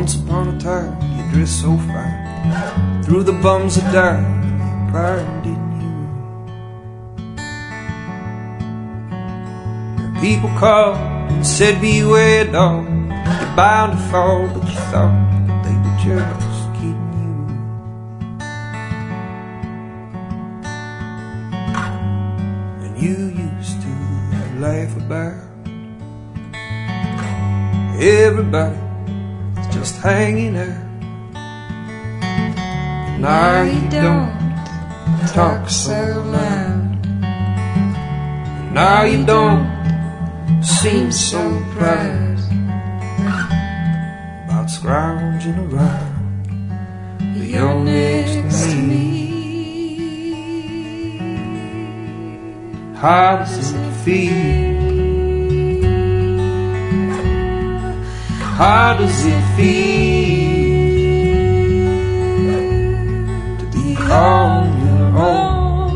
Once upon a time you dressed so fine, threw the bums of down, pride in you. And people called and said beware dog, you're bound to fall, but you thought they were just kidding you. And you used to laugh about everybody just hanging out. Now you don't talk so loud. Now you don't seem so proud about scrounging around. But you're next to me. How does it feel? How does it feel to be on your own?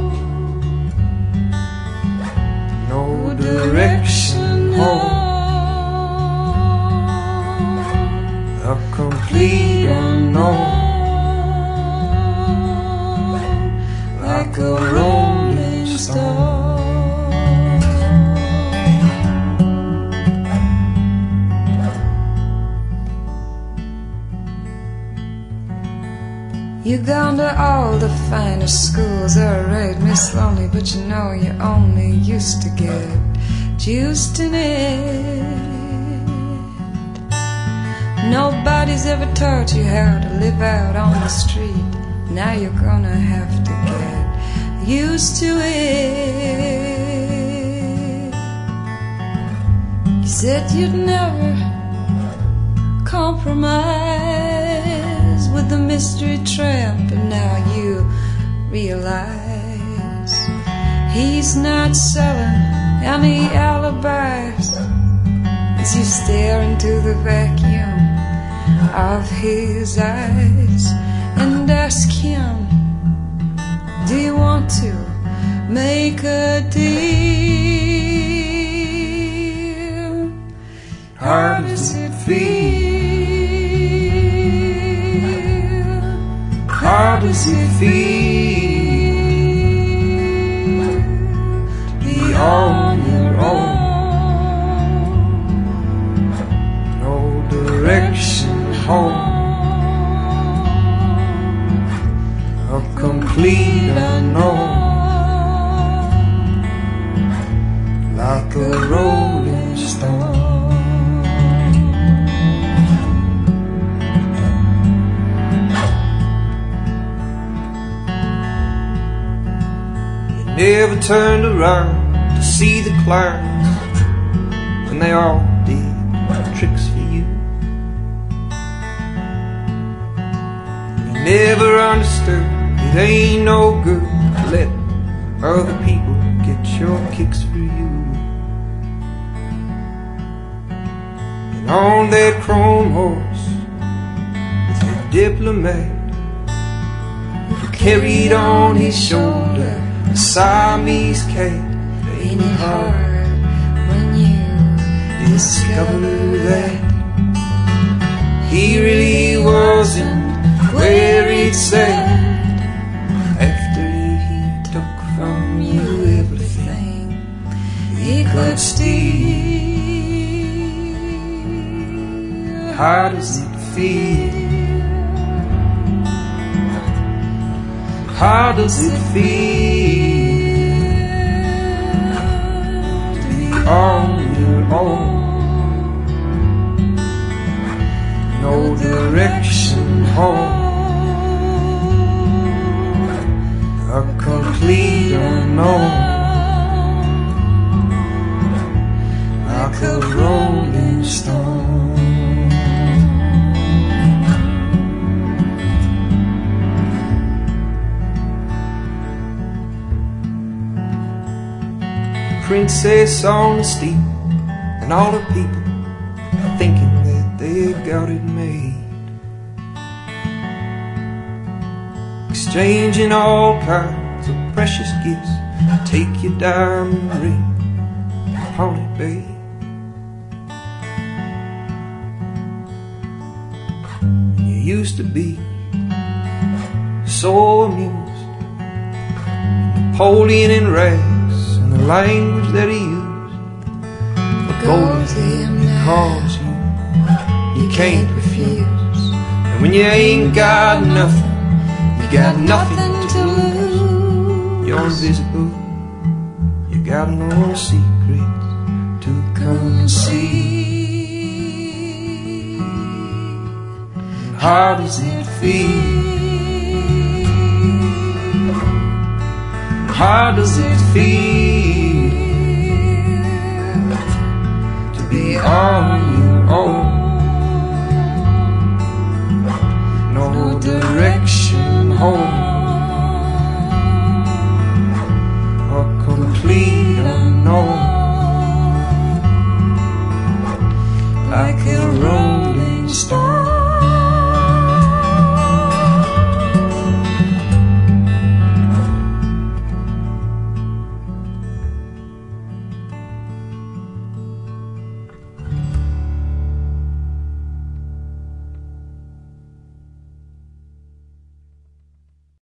No direction home, a complete unknown, like a rolling stone. You've gone to all the finest schools, alright, Miss Lonely, but you know you only used to get juiced in it. Nobody's ever taught you how to live out on the street. Now you're gonna have to get used to it. You said you'd never compromise with the mystery tramp, and now you realize he's not selling any alibis as you stare into the vacuum of his eyes and ask him, do you want to make a deal? How does it feel? How does it feel to be on your own? No direction home, a complete unknown, like a rolling stone. Never turned around to see the clowns when they all did tricks for you. You never understood it ain't no good to let other people get your kicks for you. And on that chrome horse with a diplomat who carried on his shoulder a Siamese cat. Ain't it hard when you discover that he really wasn't where it said, after he took from you everything he could steal? How does it feel? How does it feel to be on your own? No direction home, a complete unknown, like a rolling stone. Princess on the steep, and all the people thinking that they got it made, exchanging all kinds of precious gifts. Take your diamond ring, pawn it, babe. used to be so amused. Napoleon in rags and the language that he used. But go to him because you can't refuse. And when you ain't got nothing, you got nothing to lose. You're invisible, you got no secrets to conceal. How does it feel? How does it feel to be on your own? No direction home, a complete unknown, like a rolling stone.